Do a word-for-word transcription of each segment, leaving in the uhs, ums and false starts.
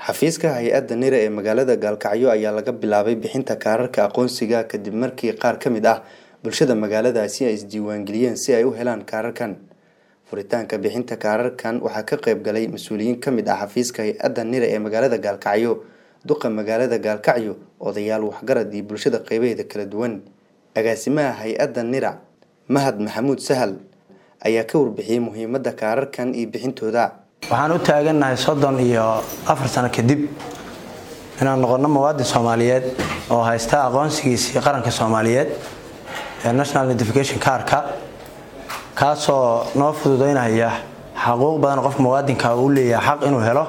xafiiska hay-adda Nira ee magaalada Gaalkacyo ayaa laga bilaabay bixinta kaararka aqoonsiga kadib markii qaar ka mid ah bulshada magaaladaasi ay isdiiwaan geliyeen si ay u helaan kaararkan. Furitaanka bixinta kaararkan waxaa ka qayb galay mas'uuliyiin ka mid ah xafiiska hay-adda Nira ee magaalada Gaalkacyo, duqa magaalada Gaalkacyo, odayaal waxgarad iyo bulshada qaybaheeda kala duwan. Agaasimaha hay-adda Nira, Mahad Maxamuud Sahal, ayaa ka warbixiyay muhiimadda kaararkan iyo bixintooda. waxaan u taaganahay soddon iyo afar sano kadib inaan noqono muwaadin Soomaaliyeed oo haysta aqoonsigiisa qaranka Soomaaliyeed ee National Identification Card-ka kaasoo noo fududeynaya xuquuq badan qofka muwaadinka uu leeyahay xaq inuu helo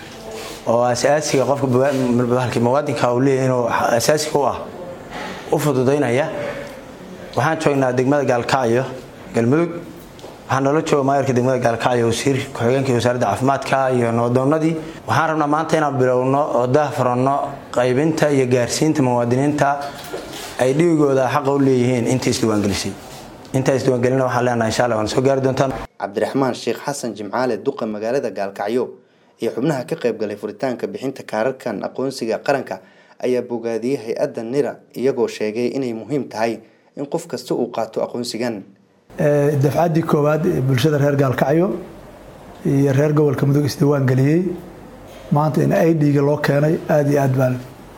oo asaasiga qofka bahalkii muwaadinka uu leeyahay inuu asaasiga u ah u fududeynaya. waxaan joognaa degmada Gaalkacyo Galmudug, waxaan nala joogaa maayarka degmada Gaalkacyo wasiir ku-xigeenka wasaaradda caafimaadka iyo nabaddoonnadii. waxaan rabnaa maanta inaan bilowno oo daahfurno qaybinta iyo gaarsiinta muwaadiniinta ay dhigooda xaq u leeyihiin inta isdiiwaan gelisay. inta isdiiwaan gelina waxaan leenahay insha Allah waan soo gaari doontaan. Cabdiraxmaan Sheekh Xasan Jimcaale, duqa magaalada Gaalkacyo, iyo xubnaha ka qayb galay furitaanka bixinta kaararkan aqoonsiga qaranka ayaa bogaadiyay hay-adda Nira iyagoo sheegay inay muhiim tahay in qof kasta uu qaato aqoonsigan. dafcadii koowaad ee bulshada reer Gaalkacyo iyo reer gobolka Mudug isdiiwaan galiyay maanta in I D-ga loo keenay aad iyo aad baan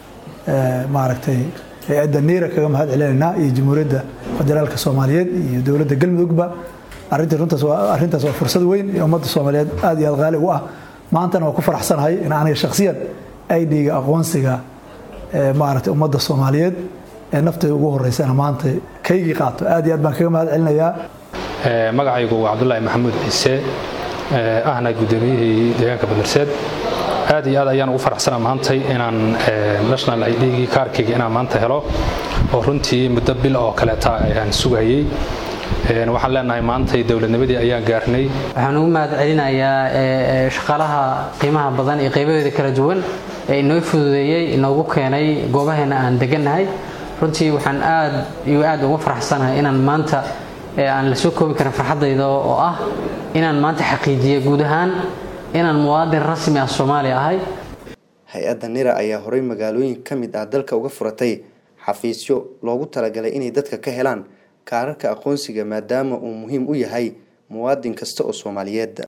maaragtay hay'adda Nira kaga mahad celinayna iyo Jamhuuriyadda Federaalka Soomaaliyeed iyo dawladda Galmudugba. arrinta runtaas waa arrintaas waa fursad weyn ee ummadda Soomaaliyeed aad iyo aad qaali u ah. maantana waan ku faraxsanahay in aniga shakhsiyan I D-ga aqoonsiga maaragtay ummadda Soomaaliyeed ee naftay ugu horeysana maanta kaygii qaato. aad iyo aad baan kaga mahad celinayaa. ee magacaygu waa Cabdullaahi Maxamuud Ciise, ee ahna gudoomiyihii deegaanka Bandarseed. aad iyo aad ayaan ugu faraxsanahay maanta inaan national I D-gii kaarkayga inaan maanta helo oo runtii muddo bil oo kale taa ayaan sugayay. ee waxaan leenahay maanta dawladnimadii ayaan gaarnay. waxaan ugu mahad celinayaa shaqaalaha qiimaha badan ee qaybaheeda kala duwan ee inoo fududeeyay inoogu keenay goobaheena aan deganahay. runtii waxaan aad iyo aad ugu faraxsanahay inaan maanta aan la soo koobi karin farxadayda oo ah inaan maanta xaqiijiyo guud ahaan inaan muwaadin rasmi ah Soomaali ahay. Hay-adda Nira ayaa horay magaalooyin ka mid ah dalka uga furatay xafiisyo loogu talagalay inay dadka ka helaan kaararka aqoonsiga maadaama uu muhiim u yahay muwaadin kasta oo Soomaaliyeed.